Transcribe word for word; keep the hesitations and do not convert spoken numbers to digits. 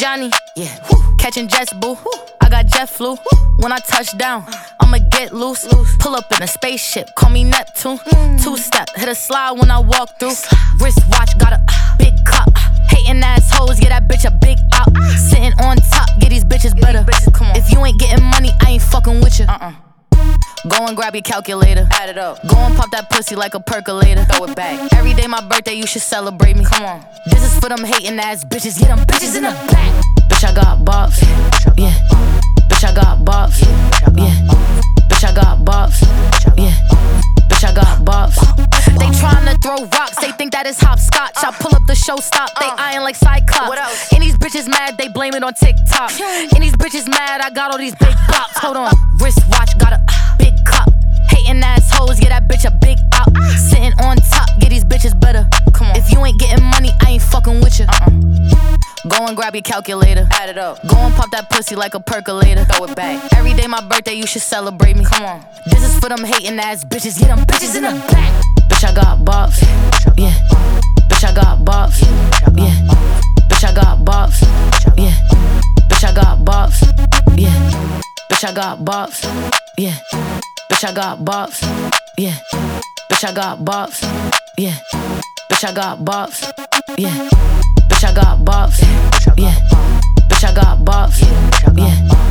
Johnny, yeah. Catching jets, boo. I got jet flu. When I touch down, I'ma get loose. Pull up in a spaceship, call me Neptune. Two step, hit a slide when I walk through. Wristwatch, got a big cup. Hating assholes, get that bitch a big out. Sitting on top, get these bitches better. If you ain't getting money, I ain't fucking with you. Uh-uh. Go and grab your calculator, add it up. Go and pop that pussy like a percolator. Throw it back. Every day my birthday, you should celebrate me. Come on. This is for them hating ass bitches. Get them bitches in the back. Bitch, I got bops. Yeah. Bitch, I got bops. Yeah. Bitch, I got bops. Yeah. Bitch, I got bops. They tryna throw rocks, they think that is hopscotch. I pull up the show stop, they eyeing like Cyclops. And these bitches mad, they blame it on TikTok. And these bitches mad, I got all these big bops. Hold on, wristwatch, got a big cup. Hating assholes, get that bitch a big out. Sitting on top, get these bitches better. Come on. If you ain't getting money, I ain't fucking with you. Uh-uh. Go and grab your calculator, add it up. Go and pop that pussy like a percolator. Throw it back. Every day my birthday, you should celebrate me. Come on. This is for them hating ass bitches. Get them bitches in the back. Bitch, I got bops. Yeah. Bitch, I got bops. Yeah. Bitch, I got bops. Yeah. Bitch, I got bops. Yeah. Bitch, I got bops. Yeah. Bitch, I got bops. Yeah. Bitch, I got bops. Yeah. Bitch, I got bops. Yeah. Bitch, I got bops. Yeah. Bitch, I got bops. Yeah.